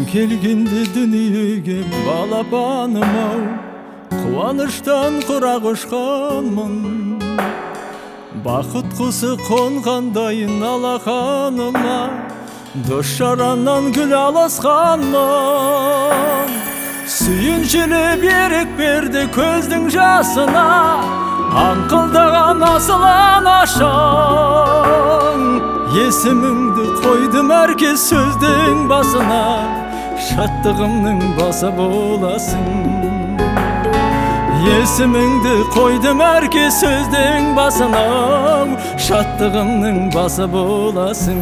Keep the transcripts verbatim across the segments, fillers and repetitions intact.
келгенде дүниеге балапаным-ау, қуаныштан құрақ ұшқанмын. Бақыт құсы қонғандайын алақаныма, дос жараннан гүл алысқанмын. Сүйіншілі берік берді көздің жасына, аңқылдаған асыл анашың. Есіміңді қойдым әркез сөздің басына, шаттығымның басы боласың. Есіміңді қойдым әркез сөздің басына, шаттығымның басы боласың.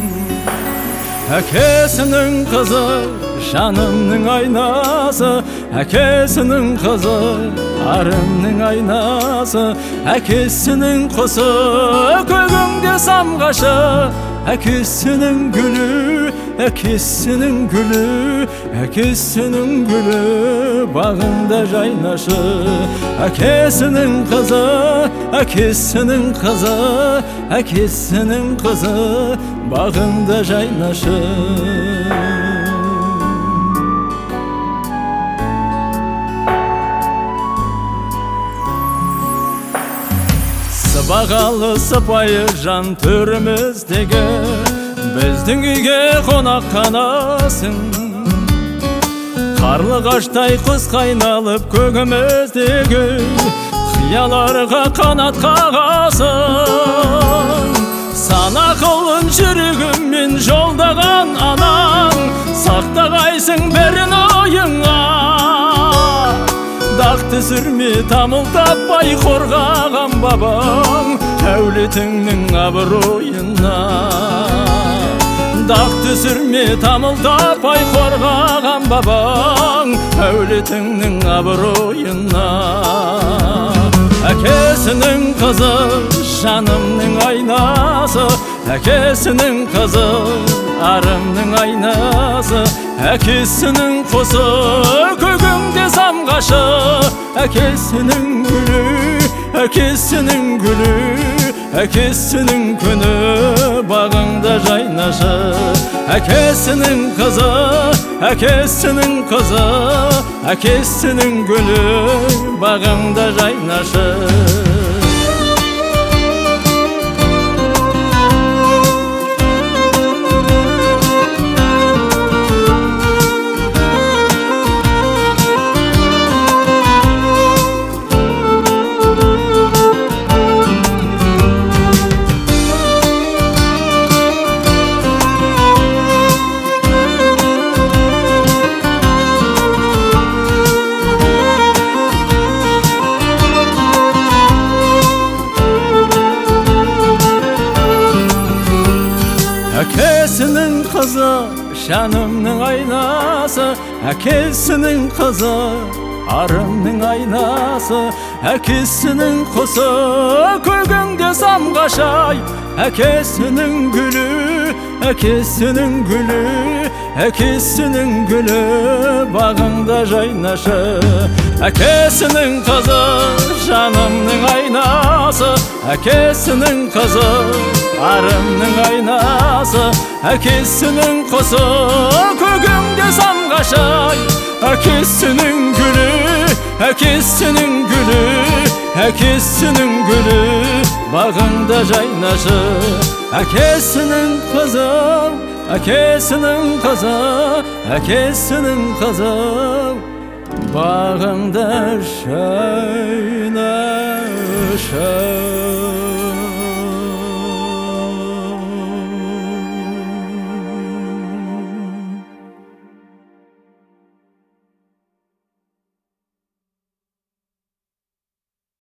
Әкесінің қызы, жанымның айнасы, әкесінің қызы, арымның айнасы, әкесінің құсы, көгіңде самғашы, әкесінің гүлі, әкесінің гүлі, әкесінің гүлі, бағында жайнашы. Әкесінің қызы, әкесінің қызы, әкесінің қызы, бағында жайнашы. Бағалы сыпайы жан төріміздегі, біздің үйге қонақ қанасың. Қарлығаштай құс қайналып көгіміздегі, қияларға қанат қағасың. Сан ақылын жүрегіммен жолдаған анаң, сақтағайсың бәрін ойыңа. Дақ түсірме тамыл таппай қорғаған бабаң, әулетіңнің абыройына. Дақ түсірме тамыл таппай қорғаған бабаң, әулетіңнің абыройына. Әкесінің қызы, жанымның айнасы, әкесінің қызы, арымның айнасы, әкесінің құсы, көгіңде самғашы, әкесінің гүлі, әкесінің гүлі, әкесінің күні, бағыңда жайнашы. Әкесінің қызы, әкесінің қызы, әкесінің гүлі, бағыңда жайнашы. Әкесінің қызы, жанымның айнасы, әкесінің қызы, арымның айнасы, әкесінің құсы, көгіңде самғашай, әкесінің гүлі, әкесінің гүлі, әкесінің гүлі, бағыңда жайнашы. Әкесінің қызы, жанымның айнасы, әкесінің қызы, арымның айнасы, әкесінің құсы, көгіңде самғашай, әкесінің гүлі, әкесінің гүлі, әкесінің гүлі, бағыңда жайнашы. Әкесінің қызы, әкесінің қызы, әкесінің қызы, бағыңда жайнашы.